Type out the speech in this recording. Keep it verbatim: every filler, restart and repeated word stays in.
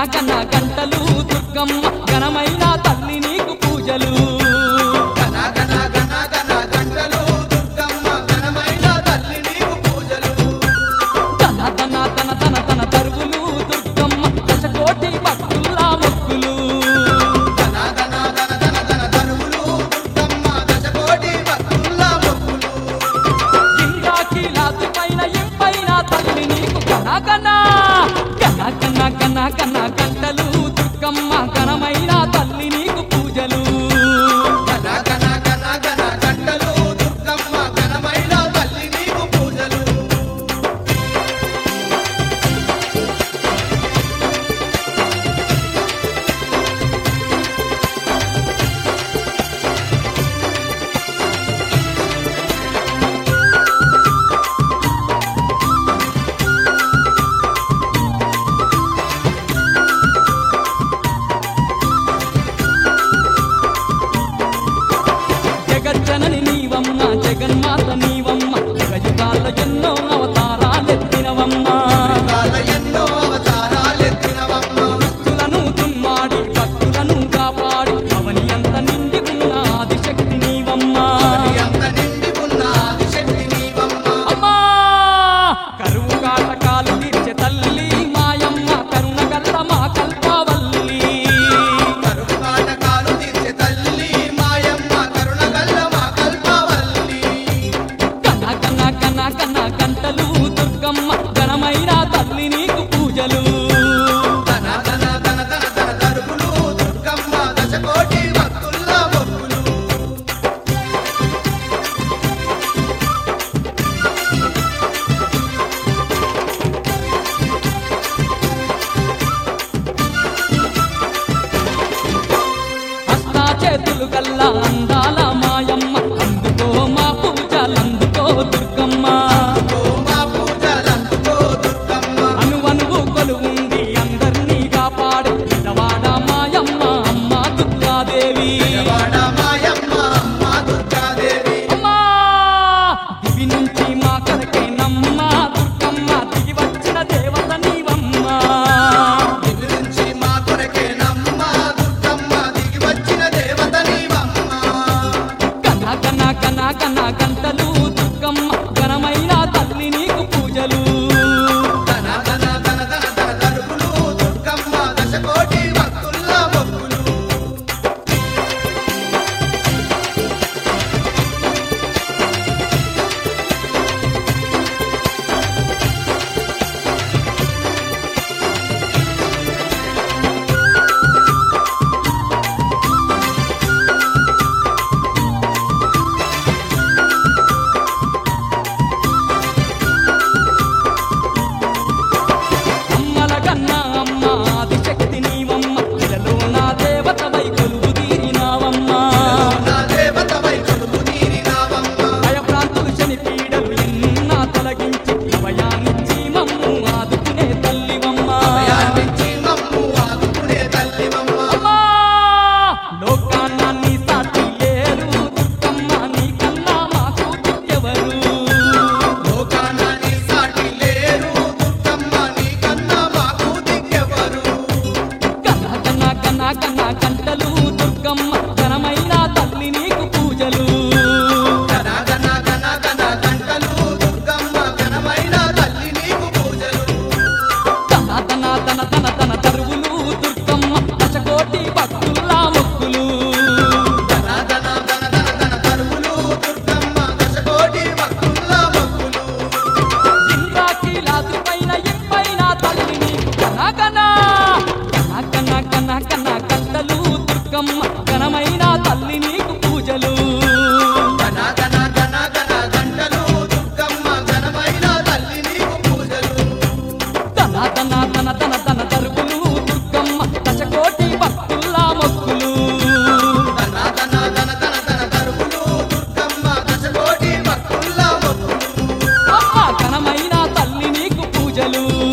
గన గంటలు దుర్గమ్మ ఘనమైన తల్లి నీకు పూజలు గన గన గన గన గంటలు దుర్గమ్మ ఘనమైన తల్లి నీకు పూజలు తన తన తన తన తన తరువులు దుర్గమ్మ దశకోటి భక్తుల్లా మొక్కులు గన గన గన గన గన తరువులు దుర్గమ్మ దశకోటి భక్తుల్లా మొక్కులు ఇంద్రాకి లాతు పైన ఎంపైన తల్లి నీకు గన గన గన గన గన గన గంటలు దుర్గమ్మ ఘనమైన తల్లి నీకు పూజలు గన గన గన గన గంటలు దుర్గమ్మ ఘనమైన తల్లి నీకు పూజలు జగజ్జనని నీవమ్మ జగన్మాత నీవమ్మ యుగాల ఎన్నో అవతారాలెత్తినవమ్మ కాల ఎన్నో అవతారాలెత్తినవమ్మ భక్తులను దుమ్మాడి భక్తులను కాపాడి అవని అంత నిండి ఉన్న ఆదిశక్తి నీవమ్మ మరి అంత నిండి ఉన్న ఆదిశక్తి నీవమ్మ అమ్మా కరువు కాటకాలు తీర్చే తల్లి మాయమ్మ కరుణ గల్ల మా కల్పవల్లి కరువు కాటకాలు తీర్చే తల్లి మాయమ్మ కరుణ గల్ల మా కల్పవల్లి కన కన కన కన గంటలు దుర్గమ్మ ఘనమైన తల్లి నీకు పూజలు తన తన తన తన తన తరుపులు దుర్గమ్మ దశకోటి భక్తుల్లా మొక్కులు హస్తా చేతులు గల్లా అందాల మాయమ్మ అందుకో మా పూజలందుకో దుర్గమ్మ ఓ మా పూజలందుకో దుర్గమ్మ అనువనువు కొలువుంది అందర్నీ కాపాడు పిల్లవాడ మాయమ్మ అమ్మ దుర్గాదేవి వాడ మాయమ్మ అమ్మ దుర్గాదేవి అమ్మా దివి నుంచి మా కొరకే నమ్మ దుర్గమ్మ దిగి వచ్చిన దేవత నీవమ్మ దివి నుంచి మా కొరకే నమ్మ దుర్గమ్మ దిగి వచ్చిన దేవత నీవమ్మ కన కన కన కన గంటలు దుర్గమ్మ ఘనమైన తల్లి నీకు పూజలు తన తన తన తన తన తరుపులు దుర్గమ్మ దశకోటి భక్తుల్లా మొక్కులు అమ్మల కన్నా అమ్మ ఆదిశక్తి నీవమ్మ ఇలలో నా దేవత వై కొలువు తీరినావమ్మ నా దేవత వై కొలువు తీరినావమ్మ భయభ్రాంతులు శని పీడలు ఎన్నా తొలగించి భయాన్నిచ్చి మమ్ము ఆదుకునే తల్లివమ్మ భయాన్నిచ్చి మమ్ము ఆదుకునే తల్లివమ్మ అమ్మా లోకాన్న నీ సాటి లేరు దుర్గమ్మ నీకన్నా మాకు దిక్కెవరు లోకాన నీ సాటి లేరు దుర్గమ్మ నీకన్నా మాకు దిక్కెవరు కన్న కన్న కన్న కన్న గంటలు దుర్గమ్మ ఘనమైన తల్లి నీకు పూజలు గన గన గన గన గంటలు దుర్గమ్మ ఘనమైన తల్లి నీకు పూజలు తన తన తన తన తన తరువులు దుర్గమ్మ దశకోటి భక్తుల్లా మొక్కులు గన గన గన గన గన తరువులు దుర్గమ్మ దశకోటి భక్తుల్లా మొక్కులు ఇంద్రాకి లాతు పైన ఎంపైన తల్లి నీకు గన గన గన గన గన గన గంటలు దుర్గమ్మ ఘనమైన తల్లి నీకు పూజలు గన గన గన గన గంటలు దుర్గమ్మ ఘనమైన తల్లి నీకు పూజలు తన తన తన తన తన తరువులు దుర్గమ్మ దశకోటి భక్తుల్లా మొక్కులు తన తన తన తన తన తరువులు దుర్గమ్మ దశకోటి భక్తుల్లా మొక్కులు అమ్మ ఘనమైన తల్లి నీకు పూజలు